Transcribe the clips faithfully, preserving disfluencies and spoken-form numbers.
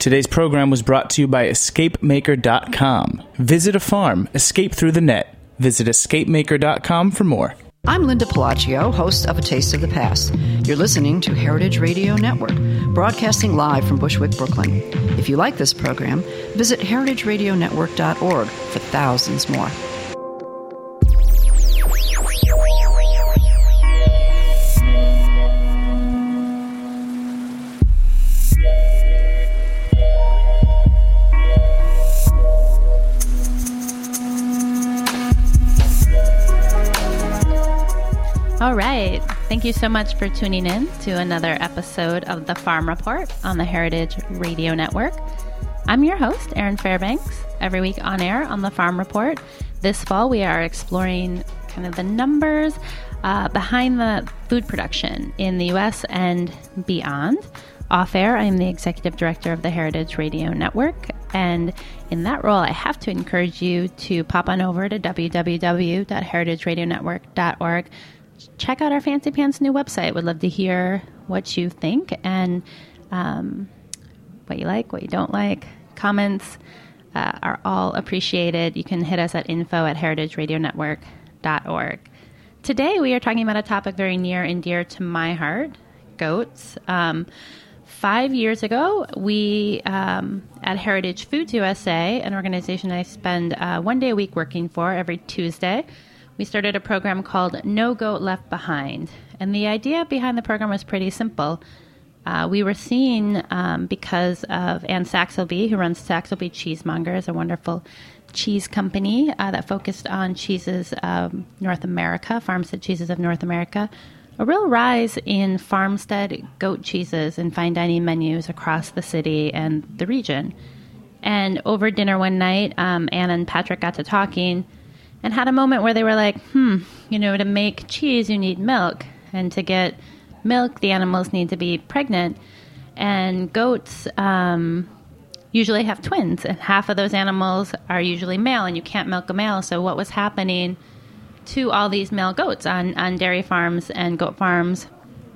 Today's program was brought to you by escape maker dot com. Visit a farm, escape through the net. Visit escape maker dot com for more. I'm Linda Pelaccio, host of A Taste of the Past. You're listening to Heritage Radio Network, broadcasting live from Bushwick, Brooklyn. If you like this program, visit heritage radio network dot org for thousands more. All right. Thank you so much for tuning in to another episode of The Farm Report on the Heritage Radio Network. I'm your host, Erin Fairbanks, every week on air on The Farm Report. This fall, we are exploring kind of the numbers uh, behind the food production in the U S and beyond. Off air, I am the executive director of the Heritage Radio Network, and in that role, I have to encourage you to pop on over to w w w dot heritage radio network dot org. Check out our Fancy Pants new website. Would love to hear what you think and um, what you like, what you don't like. Comments uh, are all appreciated. You can hit us at info at heritage radio network dot org. Today, we are talking about a topic very near and dear to my heart, goats. Um, five years ago, we, um, at Heritage Foods U S A, an organization I spend uh, one day a week working for every Tuesday, we started a program called No Goat Left Behind. And the idea behind the program was pretty simple. Uh, we were seeing, um, because of Ann Saxelby, who runs Saxelby Cheesemongers, a wonderful cheese company uh, that focused on cheeses of North America, farmstead cheeses of North America, a real rise in farmstead goat cheeses and fine dining menus across the city and the region. And over dinner one night, um, Ann and Patrick got to talking and had a moment where they were like, hmm, you know, to make cheese, you need milk. And to get milk, the animals need to be pregnant. And goats um, usually have twins, and half of those animals are usually male, and you can't milk a male. So what was happening to all these male goats on, on dairy farms and goat farms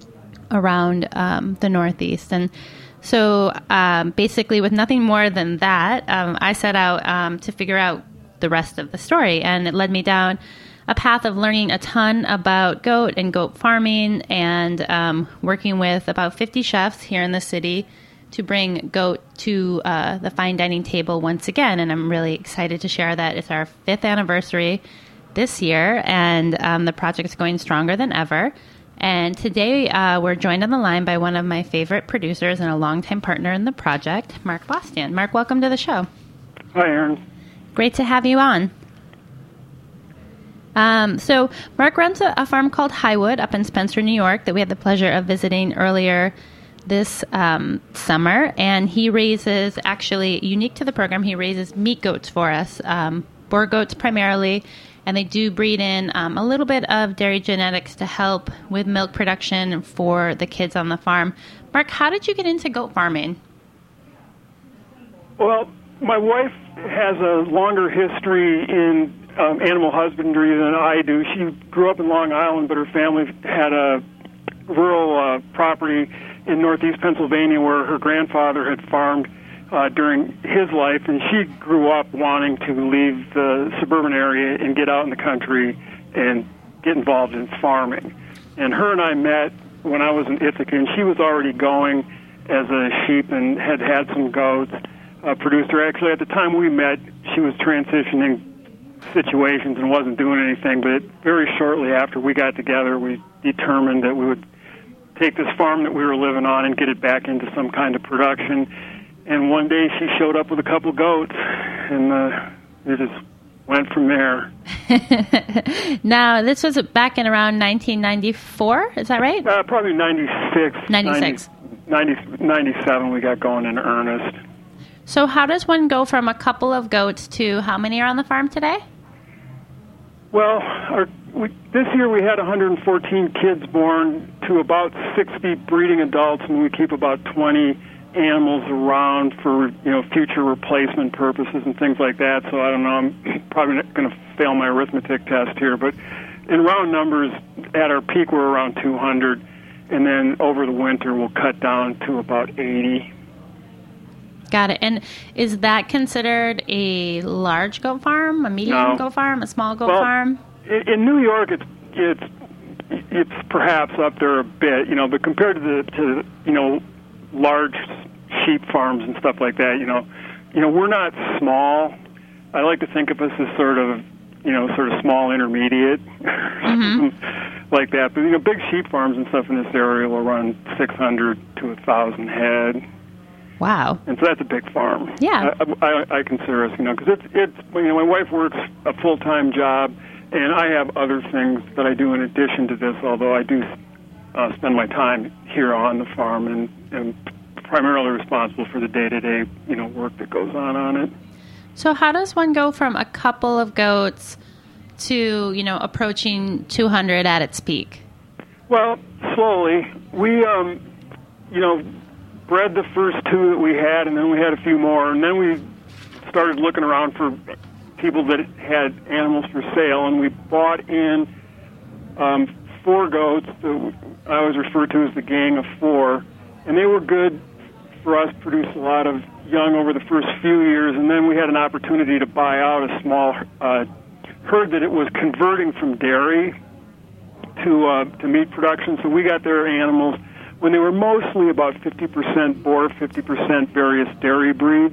around um, the Northeast? And so um, basically with nothing more than that, um, I set out um, to figure out the rest of the story. And it led me down a path of learning a ton about goat and goat farming and um, working with about fifty chefs here in the city to bring goat to uh, the fine dining table once again. And I'm really excited to share that it's our fifth anniversary this year, and um, the project's going stronger than ever. And today uh, we're joined on the line by one of my favorite producers and a longtime partner in the project, Mark Bostian. Mark, welcome to the show. Hi, Erin. Great to have you on. Um, so Mark runs a, a farm called Highwood up in Spencer, New York, that we had the pleasure of visiting earlier this um, summer. And he raises, actually unique to the program, he raises meat goats for us, um, Boer goats primarily. And they do breed in um, a little bit of dairy genetics to help with milk production for the kids on the farm. Mark, how did you get into goat farming? Well, my wife has a longer history in um, animal husbandry than I do. She grew up in Long Island, but her family had a rural uh, property in northeast Pennsylvania where her grandfather had farmed uh, during his life, and she grew up wanting to leave the suburban area and get out in the country and get involved in farming. And her and I met when I was in Ithaca, and she was already going as a sheep and had had some goats. Uh, producer. Actually, at the time we met, she was transitioning situations and wasn't doing anything, but very shortly after we got together, we determined that we would take this farm that we were living on and get it back into some kind of production. And one day she showed up with a couple goats, and uh, it just went from there. Now, this was back in around nineteen ninety-four, is that right? Uh, probably ninety-six. ninety-six. ninety, ninety, ninety-seven we got going in earnest. So how does one go from a couple of goats to how many are on the farm today? Well, our, we, this year we had one hundred fourteen kids born to about sixty breeding adults, and we keep about twenty animals around for, you know, future replacement purposes and things like that. So I don't know, I'm probably not going to fail my arithmetic test here, but in round numbers, at our peak we're around two hundred, and then over the winter we'll cut down to about eighty. Got it. And is that considered a large goat farm, a medium No. goat farm, a small goat Well, farm? In, in New York, it's it's it's perhaps up there a bit, you know, but compared to the to you know large sheep farms and stuff like that, you know, you know we're not small. I like to think of us as sort of you know sort of small intermediate, mm-hmm. like that. But you know, big sheep farms and stuff in this area will run six hundred to a thousand head. Wow. And so that's a big farm. Yeah. I, I, I consider us, you know, because it's, it's, you know, my wife works a full-time job, and I have other things that I do in addition to this, although I do uh, spend my time here on the farm and, and primarily responsible for the day-to-day, you know, work that goes on on it. So how does one go from a couple of goats to, you know, approaching two hundred at its peak? Well, slowly. We, um, you know, bred the first two that we had, and then we had a few more, and then we started looking around for people that had animals for sale, and we bought in um, four goats that I always refer to as the Gang of Four, and they were good for us, produced a lot of young over the first few years, and then we had an opportunity to buy out a small uh, herd that it was converting from dairy to uh, to meat production, so we got their animals when they were mostly about fifty percent boar, fifty percent various dairy breeds,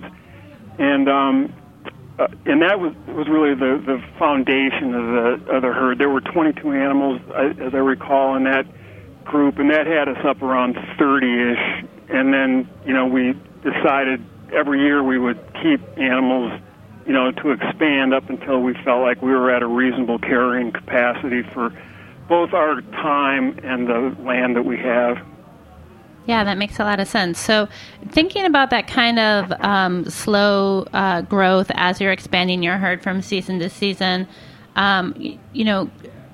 and um, uh, and that was was really the, the foundation of the of the herd. There were twenty-two animals, as I recall, in that group, and that had us up around thirty-ish. And then you know we decided every year we would keep animals, you know, to expand up until we felt like we were at a reasonable carrying capacity for both our time and the land that we have. Yeah, that makes a lot of sense. So thinking about that kind of um, slow uh, growth as you're expanding your herd from season to season, um, you, you know,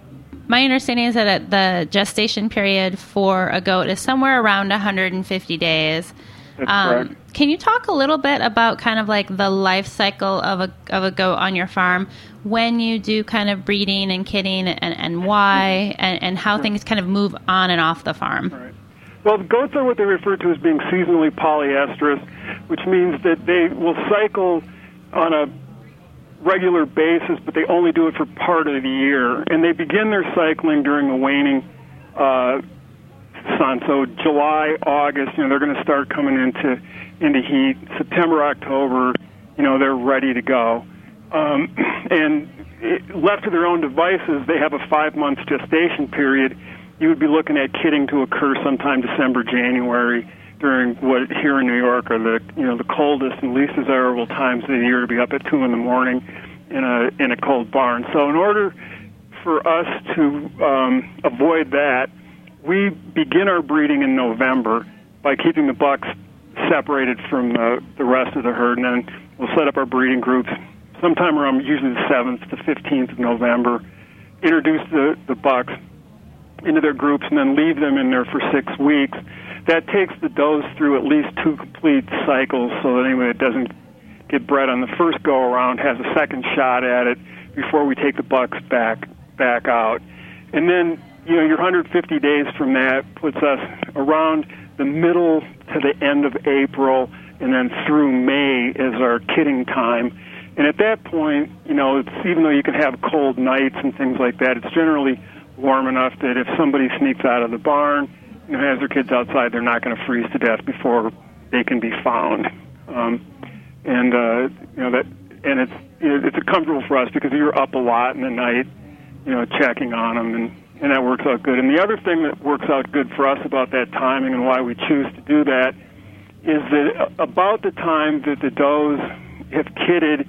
my understanding is that the gestation period for a goat is somewhere around one hundred fifty days. That's um, correct. Can you talk a little bit about kind of like the life cycle of a of a goat on your farm when you do kind of breeding and kidding, and, and why, and, and how things kind of move on and off the farm? Right. Well, the goats are what they refer to as being seasonally polyestrous, which means that they will cycle on a regular basis, but they only do it for part of the year. And they begin their cycling during the waning uh, sun. So July, August, you know, they're going to start coming into into heat. September, October, you know, they're ready to go. Um, and it, left to their own devices, they have a five-month gestation period. You would be looking at kidding to occur sometime December, January, during what here in New York are the you know the coldest and least desirable times of the year to be up at two in the morning in a in a cold barn. So in order for us to um, avoid that, we begin our breeding in November by keeping the bucks separated from the, the rest of the herd, and then we'll set up our breeding groups sometime around usually the seventh to fifteenth of November, introduce the, the bucks into their groups, and then leave them in there for six weeks. That takes the does through at least two complete cycles, so that anyone that doesn't get bred on the first go-around has a second shot at it before we take the bucks back back out. And then, you know, your one hundred fifty days from that puts us around the middle to the end of April, and then through May is our kidding time. And at that point, you know, it's, even though you can have cold nights and things like that, it's generally warm enough that if somebody sneaks out of the barn, you know, has their kids outside, they're not going to freeze to death before they can be found. Um, and uh, you know that, and it's it's comfortable for us because you're up a lot in the night, you know, checking on them, and, and that works out good. And the other thing that works out good for us about that timing and why we choose to do that is that about the time that the does have kidded,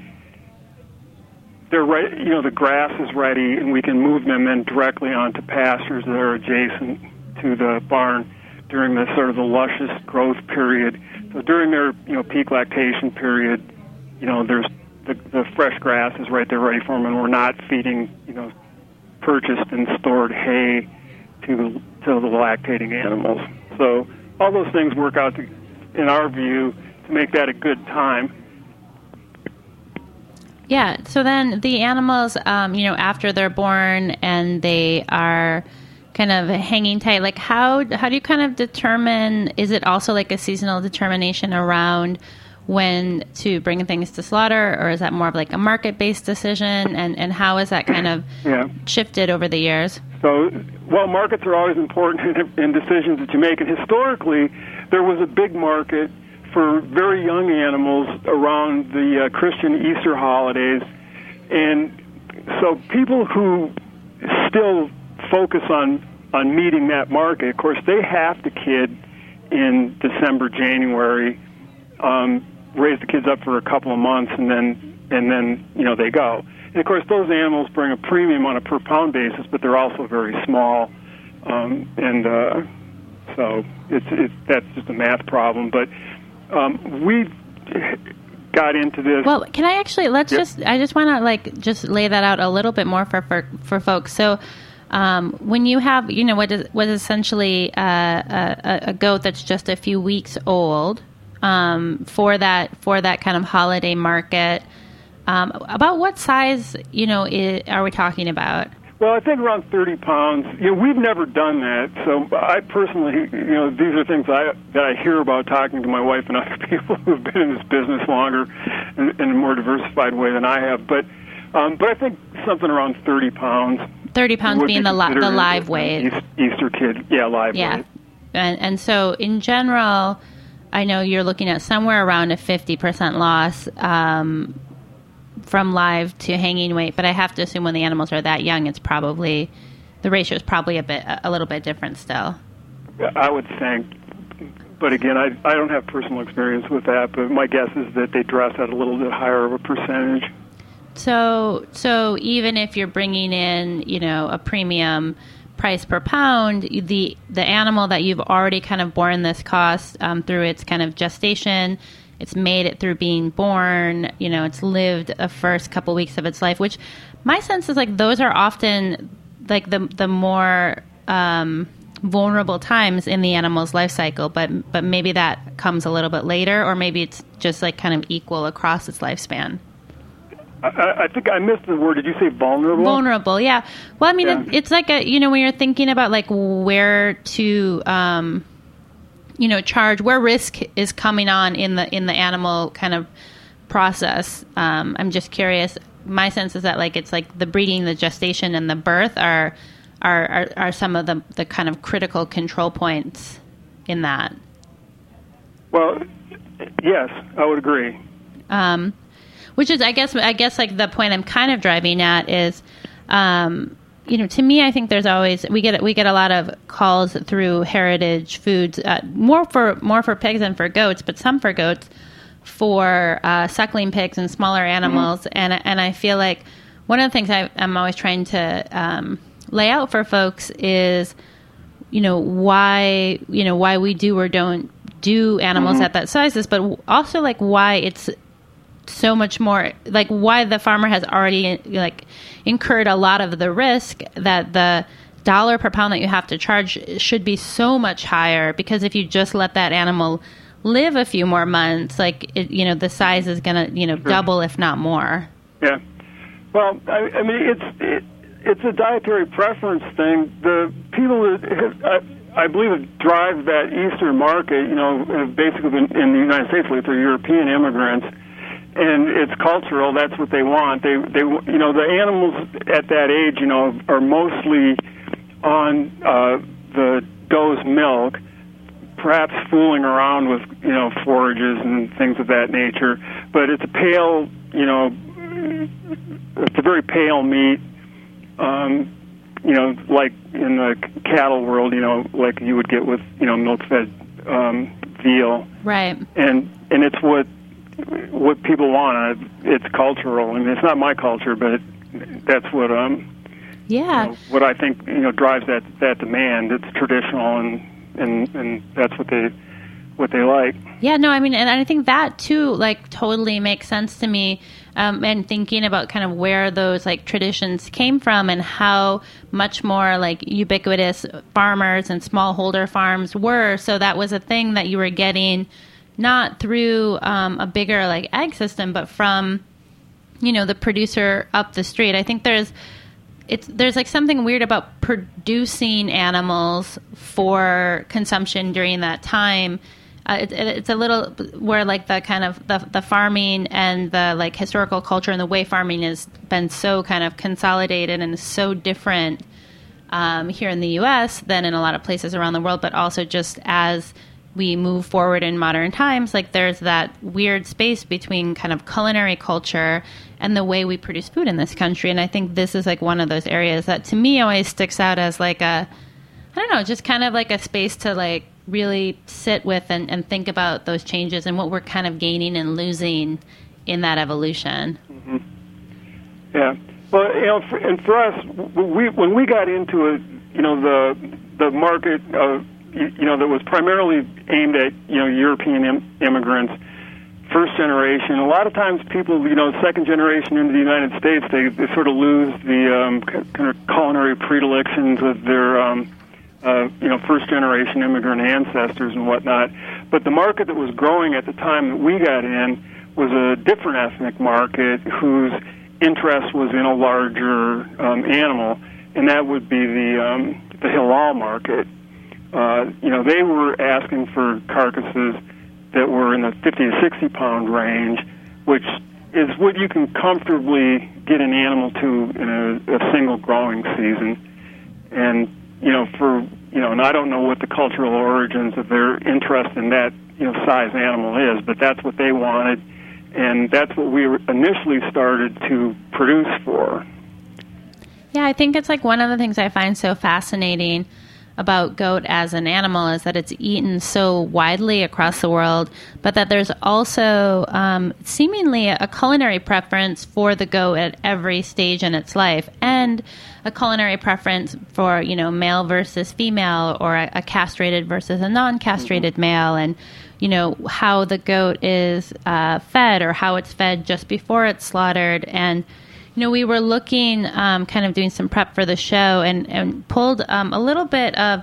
they're right, you know, the grass is ready, and we can move them then directly onto pastures that are adjacent to the barn during the sort of the luscious growth period. So during their, you know, peak lactation period, you know, there's the, the fresh grass is right there ready for them, and we're not feeding, you know, purchased and stored hay to to the lactating animals. So all those things work out, to, in our view, to make that a good time. Yeah. So then the animals, um, you know, after they're born and they are kind of hanging tight, like how how do you kind of determine, is it also like a seasonal determination around when to bring things to slaughter, or is that more of like a market-based decision? And, and how has that kind of yeah. shifted over the years? So, well, markets are always important in, in decisions that you make. And historically, there was a big market for very young animals around the uh, Christian Easter holidays. And so people who still focus on, on meeting that market, of course, they have the kid in December, January, um, raise the kids up for a couple of months, and then, and then you know, they go. And, of course, those animals bring a premium on a per-pound basis, but they're also very small. Um, and uh, so it's, it's that's just a math problem. But um, we got into this. Well, can I actually, let's yep. just, I just want to, like, just lay that out a little bit more for, for, for folks. So um, when you have, you know, what is, what is essentially uh, a, a goat that's just a few weeks old um, for that for that kind of holiday market, Um, about what size, you know, is, are we talking about? Well, I think around thirty pounds. You know, we've never done that, so I personally, you know, these are things I, that I hear about talking to my wife and other people who've been in this business longer in, in a more diversified way than I have. But, um, but I think something around thirty pounds. Thirty pounds being be the li- the live weight. Easter kid, yeah, live yeah. weight. And and so in general, I know you're looking at somewhere around a fifty percent loss. Um, from live to hanging weight, but I have to assume when the animals are that young, it's probably, the ratio is probably a bit, a little bit different still. I would think, but again, I I don't have personal experience with that, but my guess is that they dress at a little bit higher of a percentage. So, so even if you're bringing in, you know, a premium price per pound, the the animal that you've already kind of borne this cost um, through its kind of gestation, it's made it through being born, you know, it's lived the first couple weeks of its life, which my sense is like those are often like the the more um, vulnerable times in the animal's life cycle, but but maybe that comes a little bit later, or maybe it's just like kind of equal across its lifespan. I, I think I missed the word. Did you say vulnerable? Vulnerable, yeah. Well, I mean, Yeah. it, it's like a, you know, when you're thinking about like where to, um, you know, charge, where risk is coming on in the in the animal kind of process. Um, I'm just curious. My sense is that like it's like the breeding, the gestation, and the birth are are are, are some of the the kind of critical control points in that. Well, yes, I would agree. Um, which is, I guess, I guess like the point I'm kind of driving at is, um, you know, to me, I think there's always we get we get a lot of calls through Heritage Foods, uh, more for more for pigs than for goats, but some for goats, for uh, suckling pigs and smaller animals, mm-hmm. and and I feel like one of the things I, I'm always trying to um, lay out for folks is, you know, why you know why we do or don't do animals mm-hmm. at that sizes, but also like why it's so much more, like why the farmer has already like incurred a lot of the risk that the dollar per pound that you have to charge should be so much higher, because if you just let that animal live a few more months, like it, you know, the size is going to, you know, sure. double if not more. Yeah. Well, I, I mean, it's it, it's a dietary preference thing. The people that have, I, I believe have drive that Eastern market, you know, have basically been in the United States, like they're European immigrants. And it's cultural. That's what they want. They, they, you know, the animals at that age, you know, are mostly on uh, the doe's milk, perhaps fooling around with, you know, forages and things of that nature. But it's a pale, you know, it's a very pale meat. Um, you know, like in the cattle world, you know, like you would get with, you know, milk-fed um, veal. Right. And and it's what. what people want. It's cultural. I mean, it's not my culture, but it, that's what um yeah you know, what I think you know drives that that demand. It's traditional, and and and that's what they what they like. Yeah, no, I mean, and I think that too, like, totally makes sense to me. Um, and thinking about kind of where those like traditions came from and how much more like ubiquitous farmers and smallholder farms were. So that was a thing that you were getting. Not through um, a bigger like ag system, but from, you know, the producer up the street. I think there's it's there's like something weird about producing animals for consumption during that time, uh, it, it, it's a little where like the kind of the, the farming and the like historical culture and the way farming has been so kind of consolidated and so different um, here in the U S than in a lot of places around the world, but also just as we move forward in modern times, like there's that weird space between kind of culinary culture and the way we produce food in this country. And I think this is like one of those areas that to me always sticks out as like a, I don't know, just kind of like a space to like really sit with and, and think about those changes and what we're kind of gaining and losing in that evolution. Mm-hmm. Yeah. Well, you know, for, and for us, we when we got into it, you know, the the market of you know, that was primarily aimed at, you know, European Im- immigrants, first generation. A lot of times people, you know, second generation into the United States, they, they sort of lose the um, kind of culinary predilections of their, um, uh, you know, first generation immigrant ancestors and whatnot. But the market that was growing at the time that we got in was a different ethnic market whose interest was in a larger um, animal, and that would be the, um, the halal market. Uh, you know, they were asking for carcasses that were in the fifty to sixty pound range, which is what you can comfortably get an animal to in a, a single growing season. And, you know, for, you know, and I don't know what the cultural origins of their interest in that, you know, size animal is, but that's what they wanted, and that's what we initially started to produce for. Yeah, I think it's like one of the things I find so fascinating about goat as an animal is that it's eaten so widely across the world, but that there's also um, seemingly a culinary preference for the goat at every stage in its life, and a culinary preference for, you know, male versus female, or a, a castrated versus a non-castrated mm-hmm. male, and, you know, how the goat is uh, fed or how it's fed just before it's slaughtered. And you know, we were looking, um, kind of doing some prep for the show, and, and pulled um, a little bit of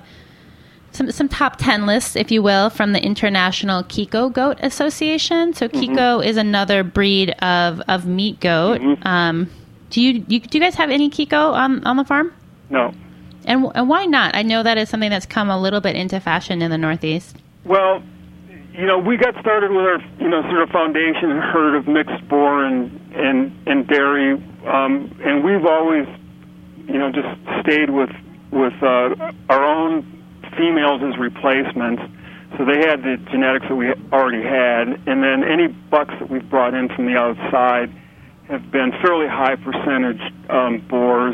some some top ten lists, if you will, from the International Kiko Goat Association. So mm-hmm. Kiko is another breed of, of meat goat. Mm-hmm. Um, do you, you do you guys have any Kiko on, on the farm? No. And, and why not? I know that is something that's come a little bit into fashion in the Northeast. Well, you know, we got started with our, you know, sort of foundation herd of mixed boar and and, and dairy, um, and we've always, you know, just stayed with with uh, our own females as replacements. So they had the genetics that we already had, and then any bucks that we've brought in from the outside have been fairly high percentage um, boars,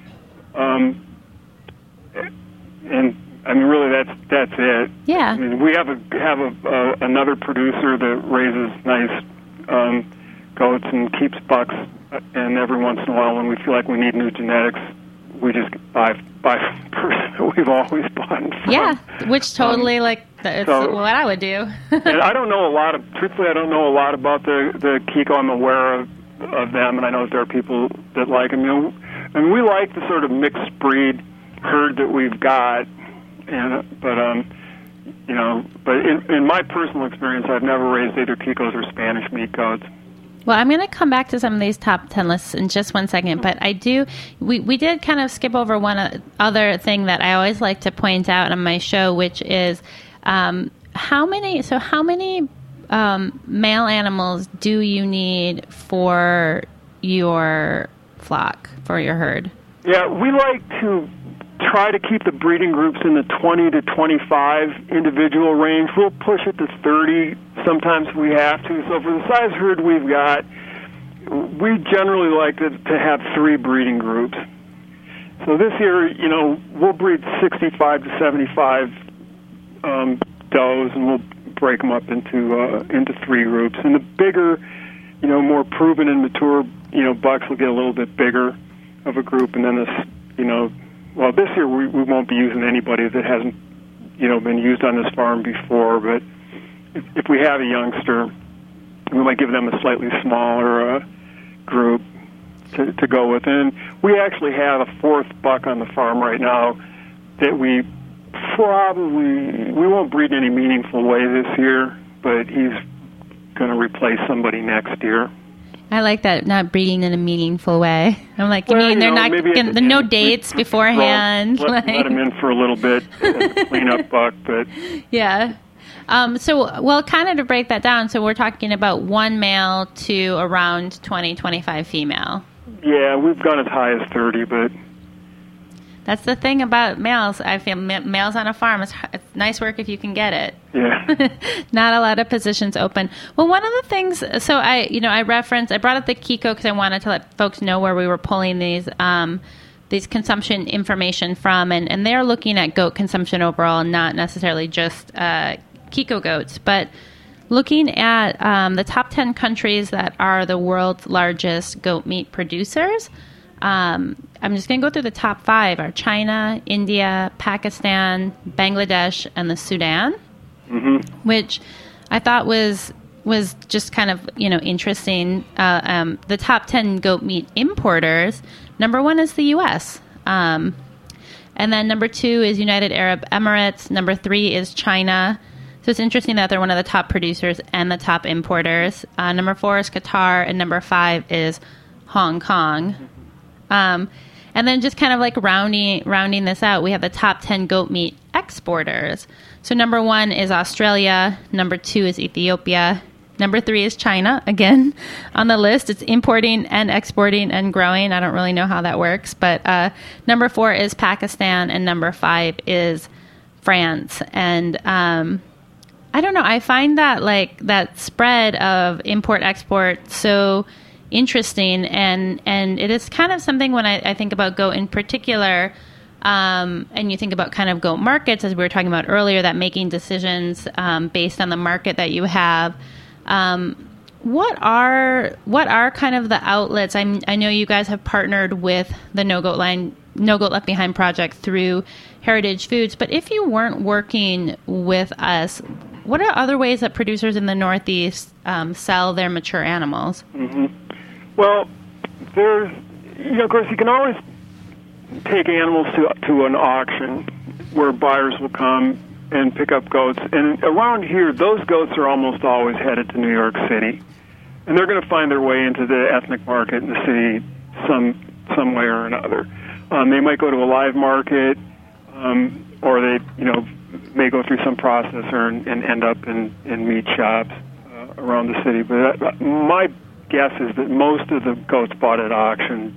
um, and. I mean, really, that's that's it. Yeah. I mean, we have a have a uh, another producer that raises nice um, goats and keeps bucks, and every once in a while, when we feel like we need new genetics, we just buy buy person that we've always bought from. Yeah, which totally um, like it's so, what I would do. And I don't know a lot of. Truthfully, I don't know a lot about the the Kiko. I'm aware of of them, and I know that there are people that like them. You know, I mean, we like the sort of mixed breed herd that we've got. And, but, um, you know, but in, in my personal experience, I've never raised either Kikos or Spanish meat goats. Well, I'm going to come back to some of these top ten lists in just one second, but I do, we, we did kind of skip over one other thing that I always like to point out on my show, which is um, how many, so how many um, male animals do you need for your flock, for your herd? Yeah, we like to try to keep the breeding groups in the twenty to twenty-five individual range. We'll push it to thirty sometimes if we have to. So for the size herd we've got, we generally like to, to have three breeding groups. So this year, you know, we'll breed sixty-five to seventy-five um, does, and we'll break them up into uh, into three groups. And the bigger, you know, more proven and mature, you know, bucks will get a little bit bigger of a group, and then this, you know, well, this year we, we won't be using anybody that hasn't, you know, been used on this farm before. But if, if we have a youngster, we might give them a slightly smaller uh, group to, to go with. And we actually have a fourth buck on the farm right now that we probably we won't breed in any meaningful way this year, but he's going to replace somebody next year. I like that, not breeding in a meaningful way. I'm like, you well, mean you they're know, not getting the no dates beforehand? Well, let, like, let them in for a little bit, clean up buck, but yeah. Um, so, well, kind of to break that down, so we're talking about one male to around twenty, twenty-five female. Yeah, we've gone as high as thirty, but... That's the thing about males. I feel males on a farm, it's, it's nice work if you can get it. Yeah. Not a lot of positions open. Well, one of the things, so I, you know, I referenced, I brought up the Kiko because I wanted to let folks know where we were pulling these, um, these consumption information from, and, and they're looking at goat consumption overall, not necessarily just uh, Kiko goats, but looking at um, the top ten countries that are the world's largest goat meat producers. Um, I'm just going to go through the top five are China, India, Pakistan, Bangladesh, and the Sudan, mm-hmm. which I thought was was just kind of, you know, interesting. Uh, um, the top ten goat meat importers, number one is the U S Um, and then number two is United Arab Emirates. Number three is China. So it's interesting that they're one of the top producers and the top importers. Uh, number four is Qatar, and number five is Hong Kong. Um, and then just kind of like rounding rounding this out, we have the top ten goat meat exporters. So number one is Australia. Number two is Ethiopia. Number three is China, again, on the list. It's importing and exporting and growing. I don't really know how that works. But uh, number four is Pakistan, and number five is France. And um, I don't know. I find that like that spread of import-export so interesting, and and it is kind of something when I, I think about goat in particular, um, and you think about kind of goat markets, as we were talking about earlier, that making decisions um, based on the market that you have. Um, what are what are kind of the outlets? I'm, I know you guys have partnered with the No Goat Line, No Goat Left Behind project through Heritage Foods, but if you weren't working with us, what are other ways that producers in the Northeast um, sell their mature animals? Mm-hmm. Well, there's, you know, of course, you can always take animals to to an auction where buyers will come and pick up goats. And around here, those goats are almost always headed to New York City. And they're going to find their way into the ethnic market in the city some some way or another. Um, they might go to a live market, um, or they, you know, may go through some processor and, and end up in, in meat shops uh, around the city. But that, my guess is that most of the goats bought at auction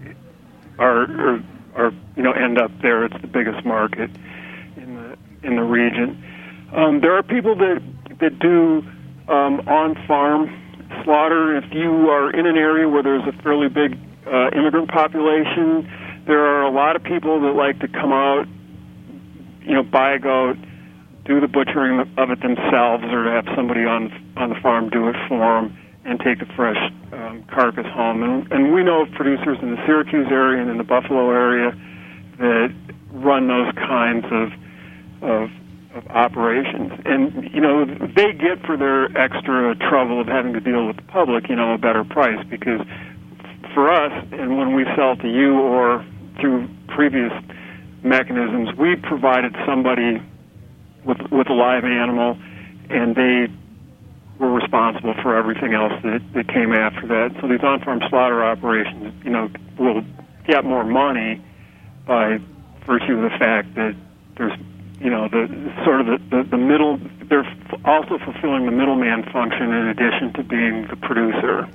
are, are, are, you know, end up there. It's the biggest market in the in the region. Um, there are people that that do um, on-farm slaughter. If you are in an area where there's a fairly big uh, immigrant population, there are a lot of people that like to come out, you know, buy a goat, do the butchering of it themselves, or to have somebody on on the farm do it for them, and take the fresh um, carcass home. And, and we know of producers in the Syracuse area and in the Buffalo area that run those kinds of, of, of operations. And, you know, they get for their extra trouble of having to deal with the public, you know, a better price, because for us, and when we sell to you or through previous mechanisms, we provided somebody with, with a live animal, and they were responsible for everything else that, that came after that. So these on-farm slaughter operations, you know, will get more money by virtue of the fact that there's, you know, the sort of the, the, the middle, they're also fulfilling the middleman function in addition to being the producer.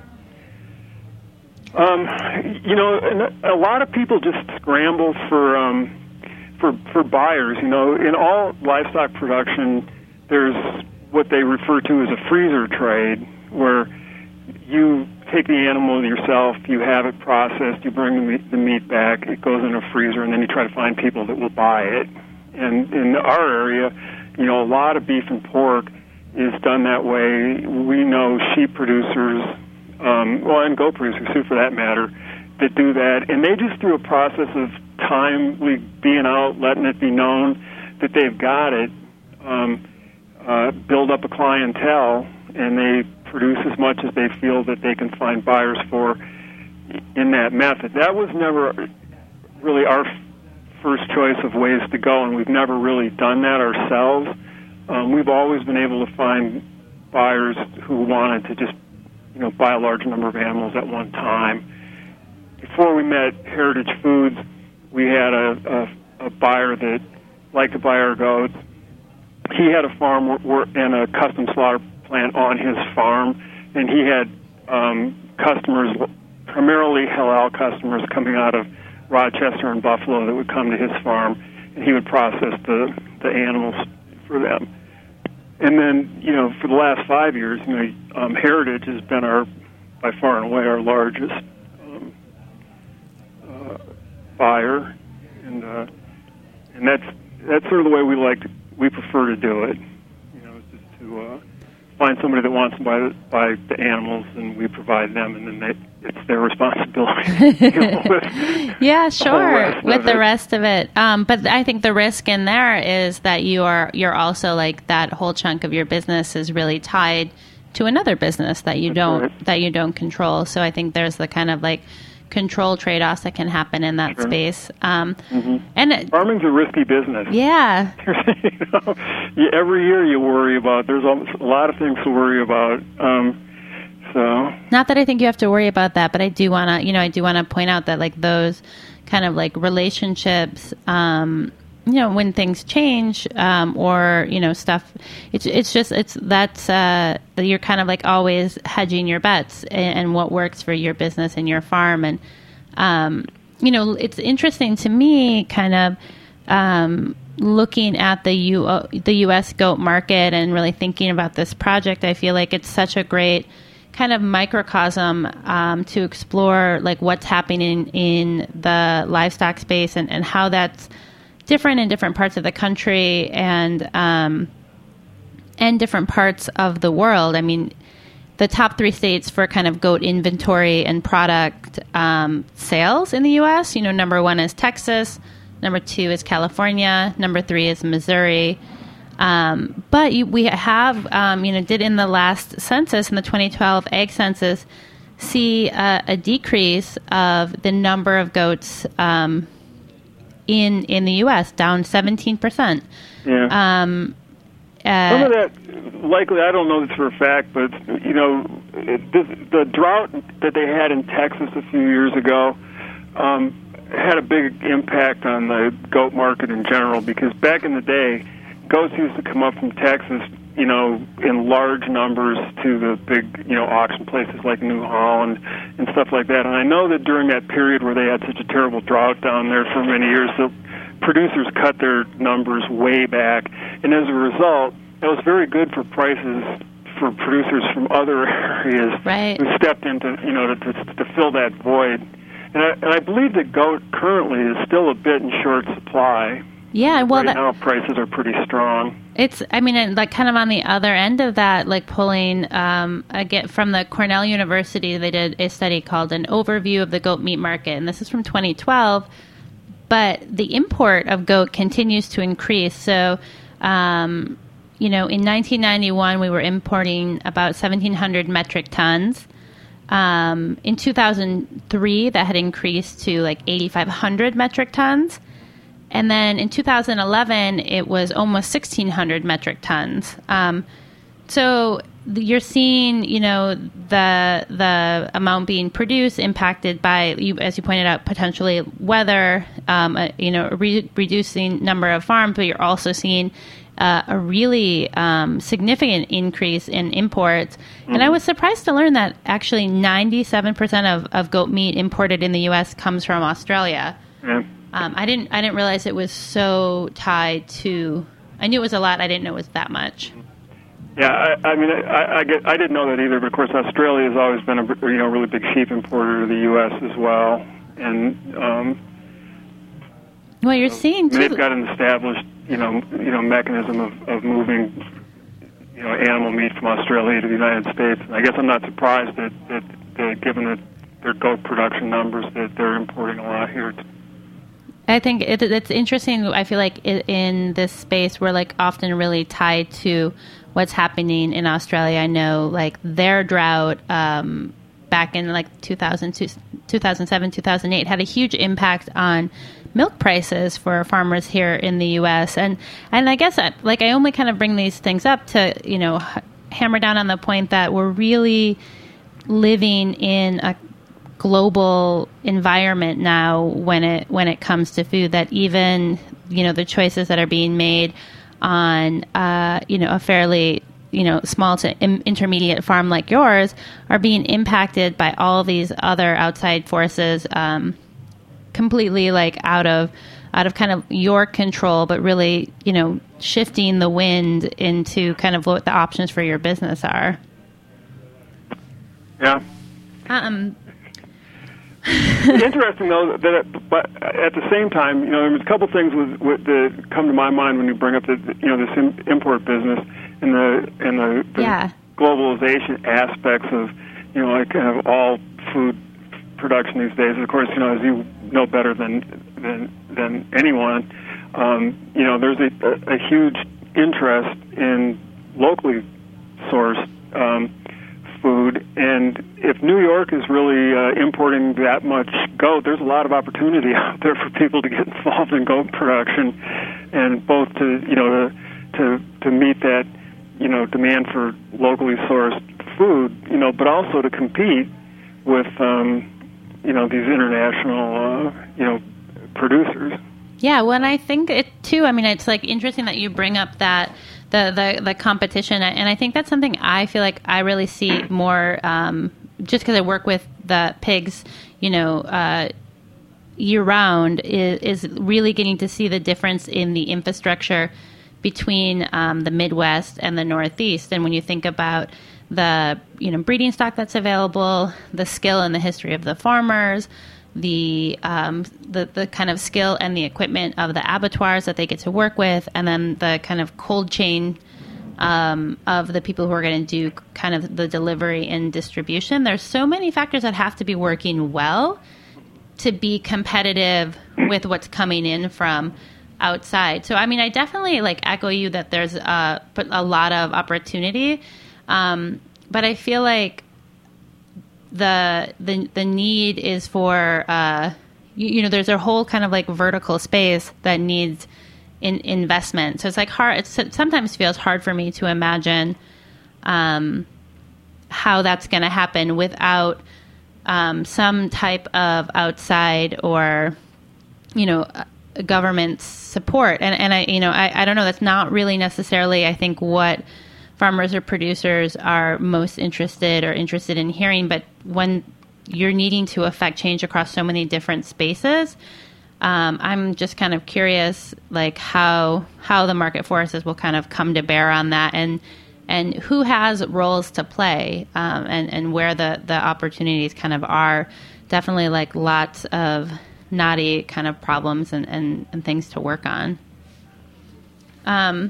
Um, you know, and a lot of people just scramble for, um, for, for buyers. You know, in all livestock production, there's what they refer to as a freezer trade, where you take the animal yourself, you have it processed, you bring the meat, the meat back, it goes in a freezer, and then you try to find people that will buy it. And in our area, you know, a lot of beef and pork is done that way. We know sheep producers, um, well, and goat producers too, for that matter, that do that, and they just through a process of timely being out, letting it be known that they've got it, um, Uh, build up a clientele, and they produce as much as they feel that they can find buyers for in that method. That was never really our f- first choice of ways to go, and we've never really done that ourselves. Um, we've always been able to find buyers who wanted to just, you know, buy a large number of animals at one time. Before we met Heritage Foods, we had a, a, a buyer that liked to buy our goats, he had a farm where, where, and a custom slaughter plant on his farm, and he had um, customers, primarily halal customers, coming out of Rochester and Buffalo that would come to his farm, and he would process the, the animals for them. And then, you know, for the last five years, you know, um, Heritage has been our, by far and away, our largest um, uh, buyer, and uh, and that's that's sort of the way we like to, we prefer to do it. You know, just to uh, find somebody that wants to buy the, buy the animals, and we provide them, and then they, it's their responsibility. You know, with yeah, sure, the with the it. rest of it. Um, but I think the risk in there is that you are you're also like that whole chunk of your business is really tied to another business that you That's don't right. that you don't control. So I think there's the kind of like control trade-offs that can happen in that Sure. space. Um, Mm-hmm. And it, Farming's a risky business. yeah, you know, you, every year you worry about. There's a lot of things to worry about. Um, so not that I think you have to worry about that, but I do want to, you know, I do want to point out that like those kind of like relationships, um, you know, when things change, um, or, you know, stuff, it's, it's just, it's, that's, uh, that you're kind of like always hedging your bets and, and what works for your business and your farm. And, um, you know, it's interesting to me kind of, um, looking at the U the U S goat market and really thinking about this project. I feel like it's such a great kind of microcosm um, to explore like what's happening in the livestock space and, and how that's different in different parts of the country and um, and different parts of the world. I mean, the top three states for kind of goat inventory and product um, sales in the U S, you know, number one is Texas, number two is California, number three is Missouri. Um, but you, we have, um, you know, did in the last census, in the twenty twelve egg census, see a, a decrease of the number of goats um, in in the U S, down seventeen percent. yeah. Um, uh, Some of that, likely, I don't know this for a fact, but, you know, it, this, the drought that they had in Texas a few years ago um, had a big impact on the goat market in general, because back in the day, goats used to come up from Texas, you know, in large numbers to the big, you know, auction places like New Holland and stuff like that. And I know that during that period where they had such a terrible drought down there for many years, the producers cut their numbers way back. And as a result, it was very good for prices for producers from other areas Right. who stepped into, you know, to, to, to fill that void. And I, and I believe that goat currently is still a bit in short supply. yeah, well, right that, now prices are pretty strong. it's, I mean, and like kind of on the other end of that, like pulling, um, I get from the Cornell University, they did a study called An Overview of the Goat Meat Market, and this is from twenty twelve, but the import of goat continues to increase. So, um, you know, in nineteen ninety-one, we were importing about seventeen hundred metric tons. Um, in two thousand three, that had increased to like eighty-five hundred metric tons. And then in two thousand eleven, it was almost sixteen hundred metric tons. Um, so you're seeing, you know, the the amount being produced impacted by, you, as you pointed out, potentially weather, um, a, you know, a re- reducing number of farms, but you're also seeing uh, a really um, significant increase in imports. Mm-hmm. And I was surprised to learn that actually ninety-seven percent of, of goat meat imported in the U S comes from Australia. Yeah. Um, I didn't. I didn't realize it was so tied to. I knew it was a lot. I didn't know it was that much. Yeah, I, I mean, I, I, get, I didn't know that either. But of course, Australia has always been a you know really big sheep importer to the U S as well, and um, well, you're seeing too. they've got an established you know you know mechanism of, of moving you know animal meat from Australia to the United States. And I guess I'm not surprised that, that, that given that their goat production numbers, that they're importing a lot here. I think it, it's interesting. I feel like it, in this space, we're like often really tied to what's happening in Australia. I know like their drought um, back in like two thousand two, two thousand seven, two thousand eight had a huge impact on milk prices for farmers here in the U S. And, and I guess I, like I only kind of bring these things up to, you know, h- hammer down on the point that we're really living in a global environment now when it when it comes to food, that even, you know, the choices that are being made on, uh, you know, a fairly, you know, small to im- intermediate farm like yours are being impacted by all these other outside forces, um, completely like out of out of kind of your control, but really, you know, shifting the wind into kind of what the options for your business are. Yeah. Um. It's interesting though that, it, but at the same time, you know, there's a couple things with, with that come to my mind when you bring up the, you know, this im- import business and the and the, the yeah. globalization aspects of, you know, like kind of all food production these days. Of course, you know, as you know better than than than anyone, um, you know, there's a, a, a huge interest in locally sourced um, food, and if New York is really uh, importing that much goat, there's a lot of opportunity out there for people to get involved in goat production, and both to you know to to, to meet that you know demand for locally sourced food, you know, but also to compete with um, you know these international uh, you know producers. Yeah, well, and I think it too. I mean, it's like interesting that you bring up that the the, the competition, and I think that's something I feel like I really see more, um, just because I work with the pigs, you know, uh, year round, is, is really getting to see the difference in the infrastructure between um, the Midwest and the Northeast. And when you think about the you know breeding stock that's available, the skill and the history of the farmers, the um, the the kind of skill and the equipment of the abattoirs that they get to work with, and then the kind of cold chain um, of the people who are going to do kind of the delivery and distribution. There's so many factors that have to be working well to be competitive with what's coming in from outside. So, I mean, I definitely like echo you that there's a, a lot of opportunity, um, but I feel like the the the need is for uh you, you know there's a whole kind of like vertical space that needs in, investment. So it's like hard. It's, it sometimes feels hard for me to imagine um how that's going to happen without um some type of outside or you know government support. And and I you know I, I don't know. That's not really necessarily I think what farmers or producers are most interested or interested in hearing, but when you're needing to affect change across so many different spaces, um, I'm just kind of curious, like how how the market forces will kind of come to bear on that, and and who has roles to play, um, and and where the the opportunities kind of are. Definitely, like lots of knotty kind of problems and and, and things to work on. Um,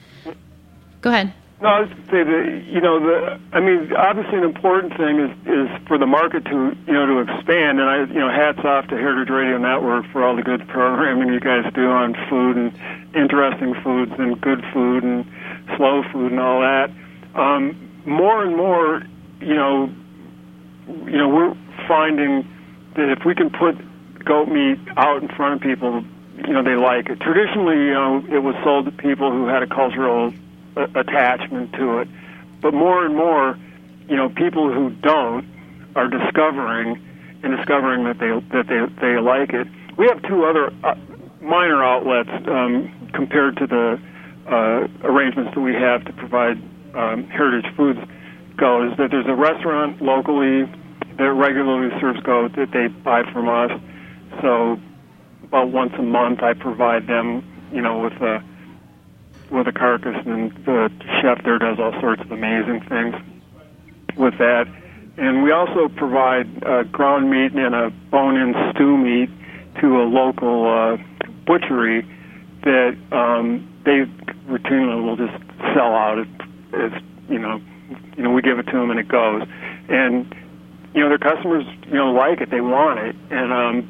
go ahead. No, I was going to say that, you know, the, I mean, obviously an important thing is, is for the market to, you know, to expand. And I, you know, hats off to Heritage Radio Network for all the good programming you guys do on food and interesting foods and good food and slow food and all that. Um, more and more, you know, you know, we're finding that if we can put goat meat out in front of people, you know, they like it. Traditionally, you know, it was sold to people who had a cultural attachment to it, but more and more, you know, people who don't are discovering and discovering that they that they they like it. We have two other uh, minor outlets um, compared to the uh, arrangements that we have to provide um, heritage foods. Go is that there's a restaurant locally that regularly serves goat that they buy from us. So about once a month, I provide them, you know, with a with a carcass, and the chef there does all sorts of amazing things with that. And we also provide uh, ground meat and a bone-in stew meat to a local uh, butchery that um, they routinely will just sell out. It, it's you know, you know, we give it to them and it goes. And you know, their customers, you know, like it. They want it, and um,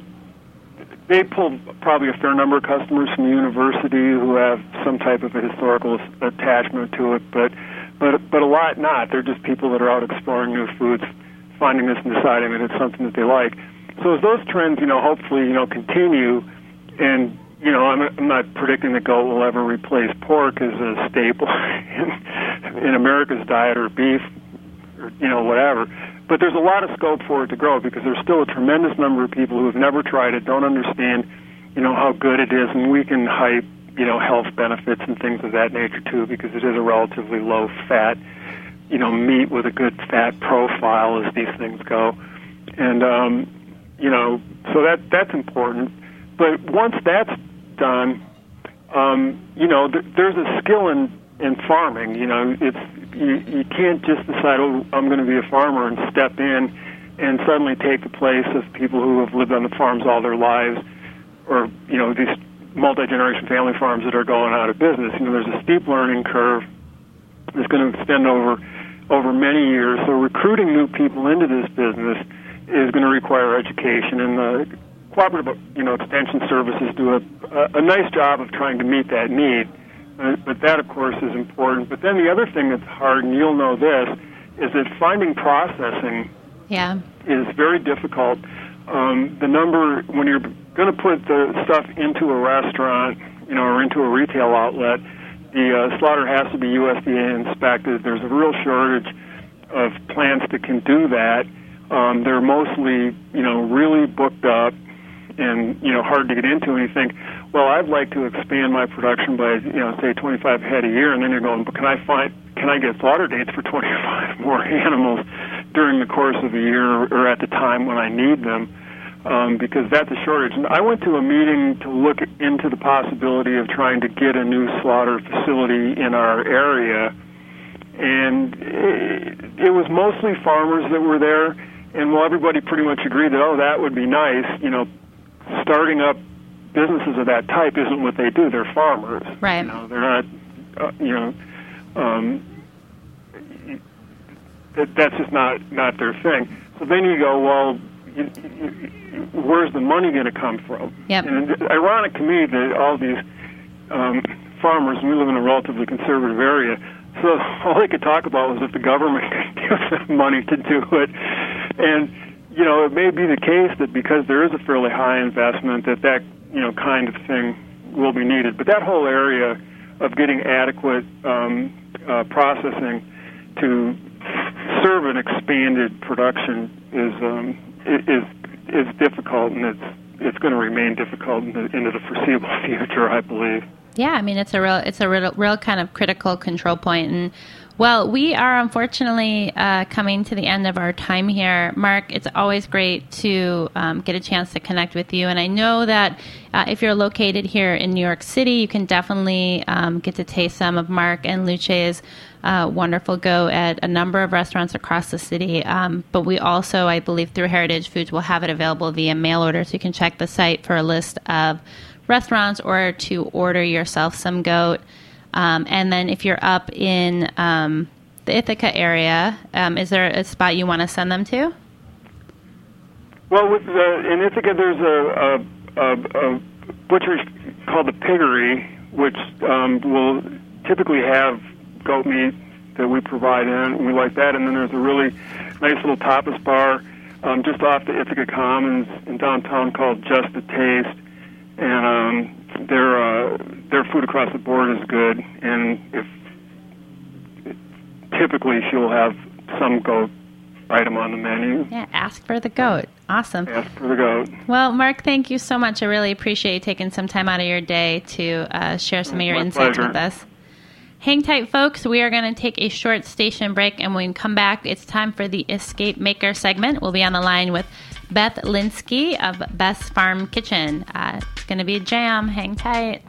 they pull probably a fair number of customers from the university who have some type of a historical attachment to it, but but but a lot not. They're just people that are out exploring new foods, finding this and deciding that it's something that they like. So as those trends, you know, hopefully, you know, continue, and you know, I'm, I'm not predicting that goat will ever replace pork as a staple in, in America's diet, or beef, or you know, whatever. But there's a lot of scope for it to grow, because there's still a tremendous number of people who have never tried it, don't understand, you know, how good it is, and we can hype you know, health benefits and things of that nature too, because it is a relatively low fat, you know, meat with a good fat profile as these things go. And, um, you know, so that that's important. But once that's done, um, you know, th- there's a skill in, in farming. You know, it's you, you can't just decide, oh, I'm going to be a farmer and step in and suddenly take the place of people who have lived on the farms all their lives, or, you know, these multi-generation family farms that are going out of business. You know, there's a steep learning curve that's going to extend over over many years. So recruiting new people into this business is going to require education, and the cooperative, you know, extension services do a, a, a nice job of trying to meet that need. Uh, but that, of course, is important. But then the other thing that's hard, and you'll know this, is that finding processing yeah. is very difficult. Um, the number, when you're going to put the stuff into a restaurant, you know, or into a retail outlet, the uh, slaughter has to be U S D A inspected. There's a real shortage of plants that can do that. Um, they're mostly, you know, really booked up and, you know, hard to get into. And you think, well, I'd like to expand my production by, you know, say twenty-five head a year. And then you're going, but can I find, can I get slaughter dates for twenty-five more animals during the course of a year or at the time when I need them? Um, because that's a shortage. And I went to a meeting to look into the possibility of trying to get a new slaughter facility in our area. And it, it was mostly farmers that were there. And well, everybody pretty much agreed that, oh, that would be nice. You know, starting up businesses of that type isn't what they do. They're farmers. Right. You know, they're not, uh, you know, um, that, that's just not, not their thing. So then you go, well, you, you, where's the money going to come from? Yep. And it's ironic to me that all these um, farmers, and we live in a relatively conservative area, so all they could talk about was if the government could give them money to do it. And, you know, it may be the case that because there is a fairly high investment that that, you know, kind of thing will be needed. But that whole area of getting adequate um, uh, processing to serve an expanded production is um, is is difficult, and it's it's going to remain difficult into, into the foreseeable future, I believe. Yeah, I mean, it's a real, it's a real, real kind of critical control point. And, well, we are unfortunately uh, coming to the end of our time here. Mark, it's always great to um, get a chance to connect with you. And I know that uh, if you're located here in New York City, you can definitely um, get to taste some of Mark and Luce's uh, wonderful go at a number of restaurants across the city. Um, but we also, I believe, through Heritage Foods, will have it available via mail order. So you can check the site for a list of restaurants or to order yourself some goat. Um, and then if you're up in um, the Ithaca area, um, is there a spot you want to send them to? Well, with the, in Ithaca, there's a, a, a, a butchery called the Piggery, which um, will typically have goat meat that we provide in. We like that. And then there's a really nice little tapas bar um, just off the Ithaca Commons in downtown called Just a Taste. And um, their uh, their food across the board is good, and if typically she'll have some goat item on the menu. Yeah, ask for the goat. Awesome. Ask for the goat. Well, Mark, thank you so much. I really appreciate you taking some time out of your day to uh, share some of your My insights pleasure. with us. Hang tight, folks. We are going to take a short station break, and when we come back, it's time for the Escape Maker segment. We'll be on the line with Beth Linsky of Beth's Farm Kitchen. Uh, it's going to be a jam. Hang tight.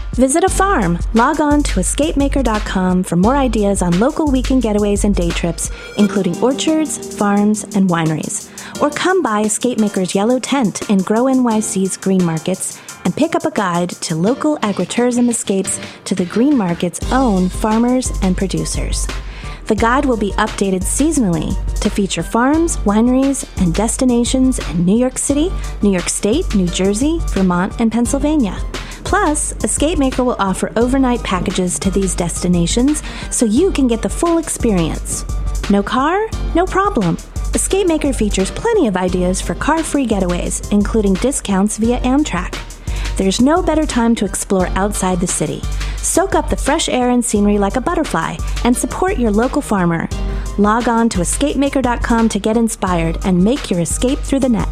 Visit a farm. Log on to escape maker dot com for more ideas on local weekend getaways and day trips, including orchards, farms, and wineries. Or come by Escape Maker's Yellow Tent in Grow N Y C's Green Markets and pick up a guide to local agritourism escapes to the Green Market's own farmers and producers. The guide will be updated seasonally to feature farms, wineries, and destinations in New York City, New York State, New Jersey, Vermont, and Pennsylvania. Plus, Escape Maker will offer overnight packages to these destinations so you can get the full experience. No car? No problem. Escape Maker features plenty of ideas for car-free getaways, including discounts via Amtrak. There's no better time to explore outside the city. Soak up the fresh air and scenery like a butterfly and support your local farmer. Log on to escape maker dot com to get inspired and make your escape through the net.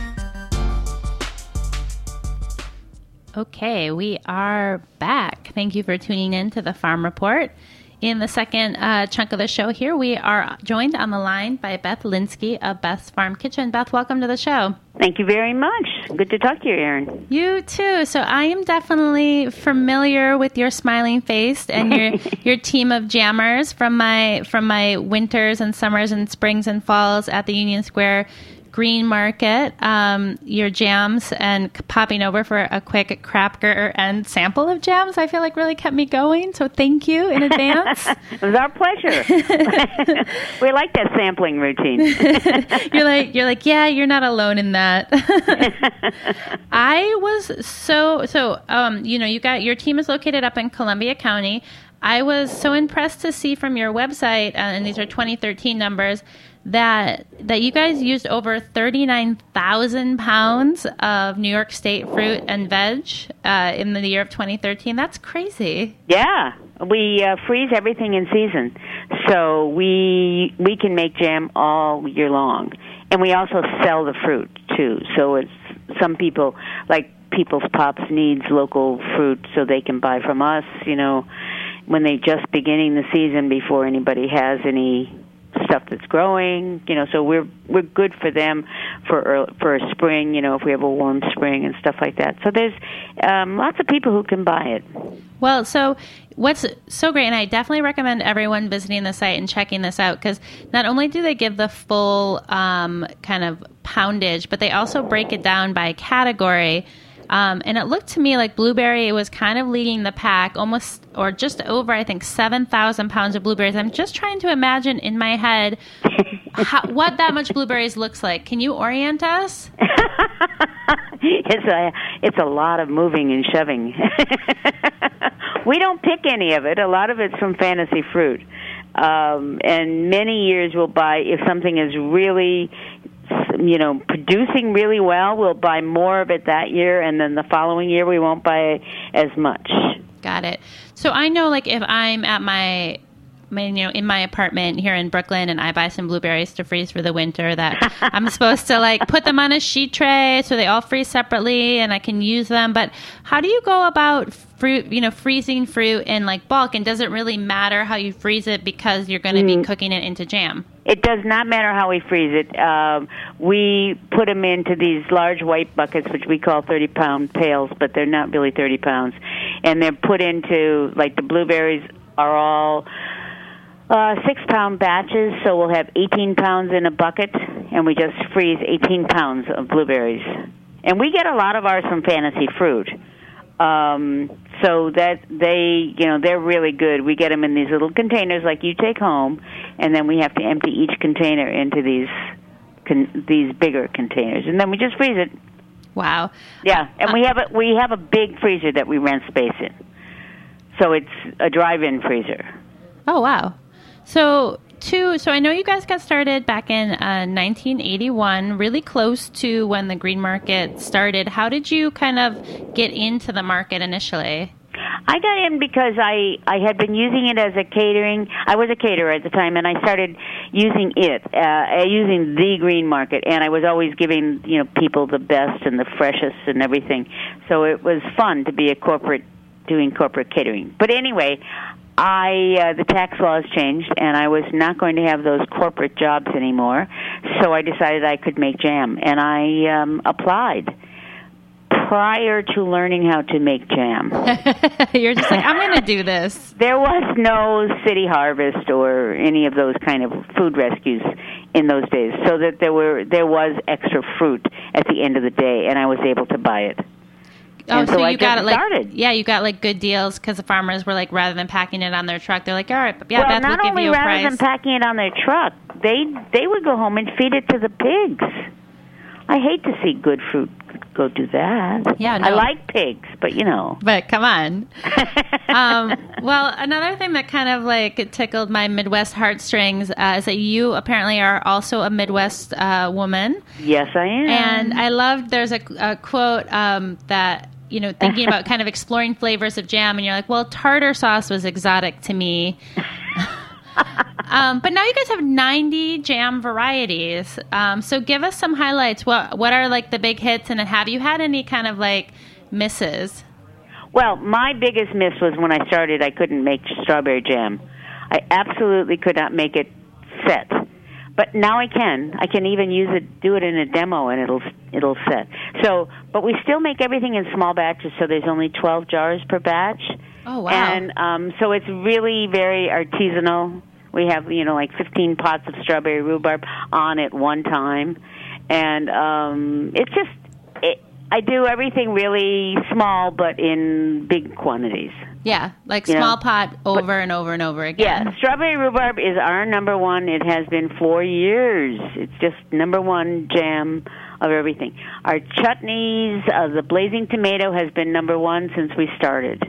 Okay, we are back. Thank you for tuning in to the Farm Report. In the second uh, chunk of the show here, we are joined on the line by Beth Linsky of Beth's Farm Kitchen. Beth, welcome to the show. Thank you very much. Good to talk to you, Erin. You too. So I am definitely familiar with your smiling face and your your team of jammers from my from my winters and summers and springs and falls at the Union Square Green Market, um, your jams and popping over for a quick cracker and sample of jams, I feel like really kept me going. So thank you in advance. It was our pleasure. We like that sampling routine. you're like, you're like, yeah, you're not alone in that. I was so, so, um, you know, you got, your team is located up in Columbia County. I was so impressed to see from your website, uh, and these are twenty thirteen numbers, that that you guys used over thirty-nine thousand pounds of New York State fruit and veg uh, in the year of twenty thirteen. That's crazy. Yeah. We uh, freeze everything in season, so we we can make jam all year long. And we also sell the fruit, too. So it's some people, like People's Pops, needs local fruit so they can buy from us, you know, when they just beginning the season before anybody has any stuff that's growing, you know, so we're we're good for them for early, for a spring, you know, if we have a warm spring and stuff like that. So there's um, lots of people who can buy it. Well, so what's so great, and I definitely recommend everyone visiting the site and checking this out, because not only do they give the full um, kind of poundage, but they also break it down by category. Um, and it looked to me like blueberry was kind of leading the pack, almost or just over, I think, seven thousand pounds of blueberries. I'm just trying to imagine in my head how, what that much blueberries looks like. Can you orient us? It's a it's a lot of moving and shoving. We don't pick any of it. A lot of it's from Fantasy Fruit. Um, and many years we'll buy, if something is really, you know, producing really well, we'll buy more of it that year, and then the following year we won't buy as much. Got it. So I know, like, if I'm at my, my, you know, in my apartment here in Brooklyn and I buy some blueberries to freeze for the winter, that I'm supposed to, like, put them on a sheet tray so they all freeze separately and I can use them. But how do you go about fruit, you know, freezing fruit in, like, bulk? And does it really matter how you freeze it because you're going to mm. be cooking it into jam? It does not matter how we freeze it. Um, we put them into these large white buckets, which we call thirty-pound pails, but they're not really thirty pounds. And they're put into, like, the blueberries are all uh, six-pound batches, so we'll have eighteen pounds in a bucket, and we just freeze eighteen pounds of blueberries. And we get a lot of ours from Fantasy Fruit. Um, so that they, you know, they're really good. We get them in these little containers like you take home, and then we have to empty each container into these con- these bigger containers, and then we just freeze it. Wow. Yeah, and uh, we have a we have a big freezer that we rent space in, so it's a drive-in freezer. Oh wow! So. Two, so I know you guys got started back in uh, nineteen eighty-one, really close to when the Green Market started. How did you kind of get into the market initially? I got in because I, I had been using it as a catering. I was a caterer at the time, and I started using it, uh, using the Green Market, and I was always giving, you know, people the best and the freshest and everything. So it was fun to be a corporate, doing corporate catering. But anyway, I uh, the tax laws changed, and I was not going to have those corporate jobs anymore, so I decided I could make jam, and I um, applied prior to learning how to make jam. You're just like, I'm going to do this. There was no City Harvest or any of those kind of food rescues in those days, so that there were there was extra fruit at the end of the day, and I was able to buy it. Oh, and so, so you I got just it like started. yeah, you got like good deals because the farmers were like, rather than packing it on their truck, they're like, all right, yeah, well, Beth not will give only you a rather price. than packing it on their truck, they they would go home and feed it to the pigs. I hate to see good fruit go do that. Yeah, no. I like pigs, but you know. But come on. um, well, another thing that kind of like tickled my Midwest heartstrings uh, is that you apparently are also a Midwest uh, woman. Yes, I am. And I loved, there's a, a quote um, that, you know, thinking about kind of exploring flavors of jam, and you're like, well, tartar sauce was exotic to me. Um, but now you guys have ninety jam varieties. Um, so give us some highlights. What what are like the big hits, and have you had any kind of like misses? Well, my biggest miss was when I started, I couldn't make strawberry jam. I absolutely could not make it set. But now I can. I can even use it, do it in a demo, and it'll it'll set. So, but we still make everything in small batches, so there's only twelve jars per batch. Oh, wow. And um, so it's really very artisanal. We have, you know, like fifteen pots of strawberry rhubarb on at one time. And um, it's just, it, I do everything really small, but in big quantities. Yeah, like You small know, pot over but- and over and over again. Yeah, strawberry rhubarb is our number one. It has been for years. It's just number one jam of everything. Our chutneys, uh, the blazing tomato has been number one since we started.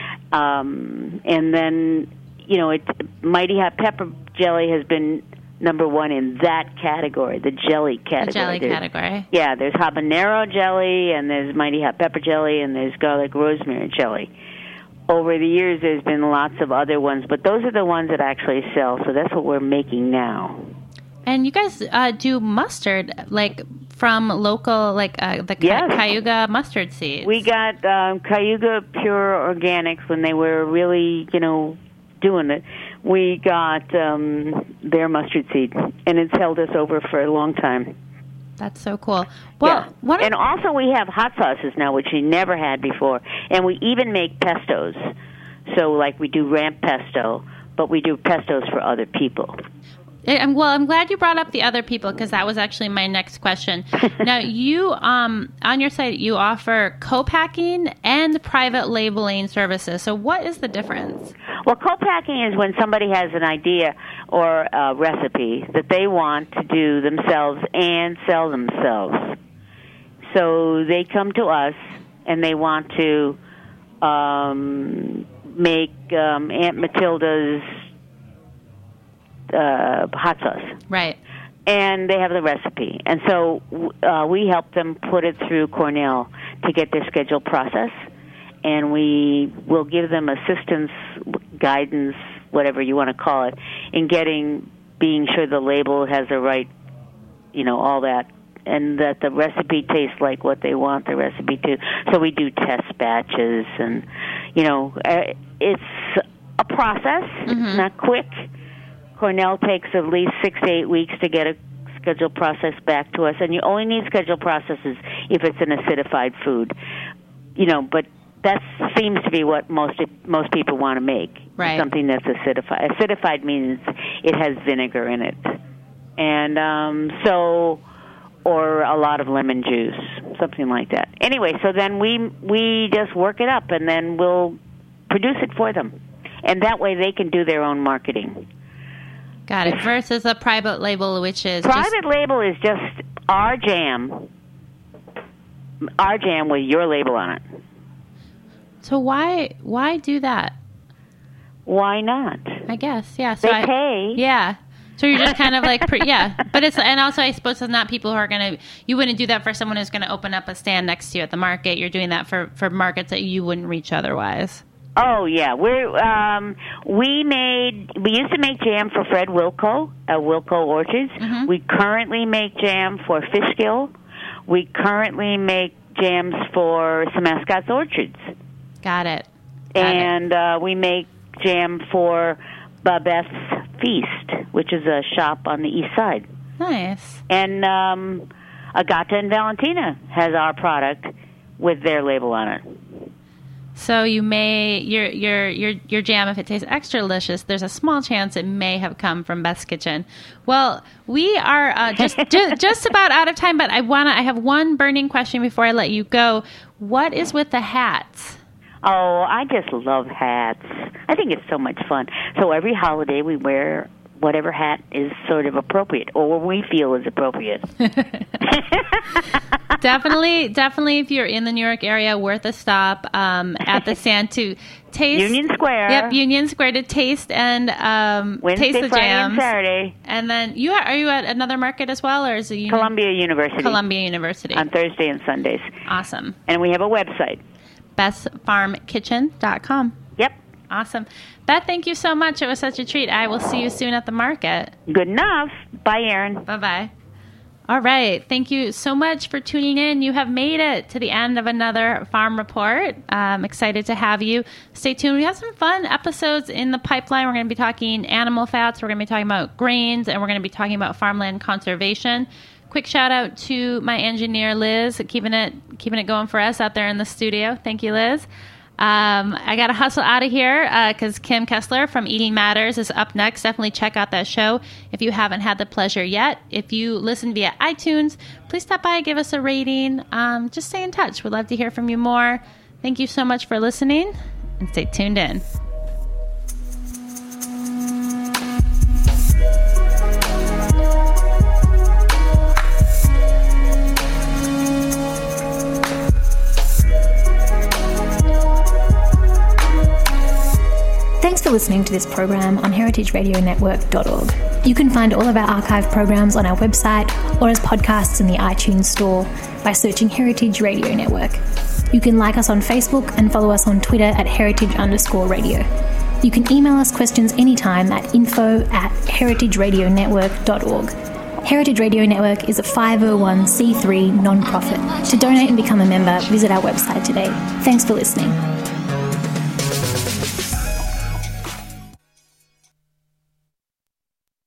Um, and then, you know, it, Mighty Hot Pepper Jelly has been number one in that category, the jelly category. The jelly There's- category. Yeah, there's habanero jelly, and there's Mighty Hot Pepper Jelly, and there's garlic rosemary jelly. Over the years, there's been lots of other ones, but those are the ones that actually sell, so that's what we're making now. And you guys uh, do mustard, like from local, like uh, the Yes. Cayuga mustard seeds. We got um, Cayuga Pure Organics when they were really, you know, doing it. We got um, their mustard seed, and it's held us over for a long time. That's so cool. Well, yeah. what And also we have hot sauces now, which we never had before. And we even make pestos. So, like, we do ramp pesto, but we do pestos for other people. I'm, well, I'm glad you brought up the other people, because that was actually my next question. Now, you, um, on your site, you offer co-packing and private labeling services. So what is the difference? Well, co-packing is when somebody has an idea or a recipe that they want to do themselves and sell themselves. So they come to us and they want to um, make um, Aunt Matilda's uh, hot sauce. Right. And they have the recipe. And so uh, we help them put it through Cornell to get their schedule process. And we will give them assistance, guidance, whatever you want to call it, in getting, being sure the label has the right, you know, all that, and that the recipe tastes like what they want the recipe to. So we do test batches, and, you know, uh, it's a process. Mm-hmm. It's not quick. Cornell takes at least six to eight weeks to get a schedule process back to us, and you only need schedule processes if it's an acidified food, you know, but that seems to be what most most people want to make. Right. Something that's acidified. Acidified means it has vinegar in it, and um, so, or a lot of lemon juice, something like that. Anyway, so then we we just work it up, and then we'll produce it for them, and that way they can do their own marketing. Got it. Versus a private label, which is Private just, label is just our jam, our jam with your label on it. so why why do that? Why not? I guess, yeah. So They I, pay. Yeah. So you're just kind of like, pre- yeah. But it's, and also I suppose it's not people who are going to, you wouldn't do that for someone who's going to open up a stand next to you at the market. You're doing that for, for markets that you wouldn't reach otherwise. Oh yeah, we're um, we made we used to make jam for Fred Wilco at Wilco Orchards. Mm-hmm. We currently make jam for Fishkill. We currently make jams for Semascot's Orchards, Got it. Got and uh, we make jam for Babette's Feast, which is a shop on the east side. Nice. And um, Agata and Valentina has our product, with their label on it. So you may your your your your jam, if it tastes extra delicious, there's a small chance it may have come from Beth's Kitchen. Well, we are uh, just, just just about out of time, but I wanna I have one burning question before I let you go. What is with the hats? Oh, I just love hats. I think it's so much fun. So every holiday we wear whatever hat is sort of appropriate, or what we feel is appropriate. definitely, definitely, if you're in the New York area, worth a stop um, at the Stand to taste Union Square. Yep, Union Square to taste and um, Wednesday, taste the Friday, jams. and Saturday. And then you are, are you at another market as well, or is it Union? Columbia University? Columbia University on Thursday and Sundays. Awesome. And we have a website, beth's farm kitchen dot com. Yep. Awesome. Beth, thank you so much. It was such a treat. I will see you soon at the market. Good enough. Bye, Erin. Bye-bye. All right. Thank you so much for tuning in. You have made it to the end of another Farm Report. I'm excited to have you. Stay tuned. We have some fun episodes in the pipeline. We're going to be talking animal fats. We're going to be talking about grains, and we're going to be talking about farmland conservation. Quick shout out to my engineer, Liz, keeping it keeping it going for us out there in the studio. Thank you, Liz. Um, I got to hustle out of here because uh, Kim Kessler from Eating Matters is up next. Definitely check out that show if you haven't had the pleasure yet. If you listen via iTunes, please stop by and give us a rating. Um, just stay in touch. We'd love to hear from you more. Thank you so much for listening, and stay tuned in. Thanks for listening to this program on heritage radio network dot org. You can find all of our archive programs on our website or as podcasts in the iTunes store by searching Heritage Radio Network. You can like us on Facebook and follow us on Twitter at heritage underscore radio. You can email us questions anytime at info at heritage radio network dot org. Heritage Radio Network is a five oh one c three non-profit. To donate and become a member, visit our website today. Thanks for listening.